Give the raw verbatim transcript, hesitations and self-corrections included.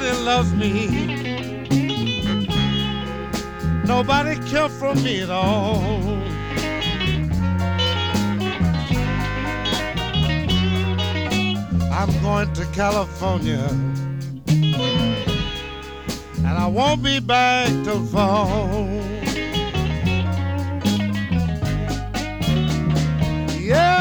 Nobody loves me. Nobody cares for me at all. I'm going to California, and I won't be back till fall.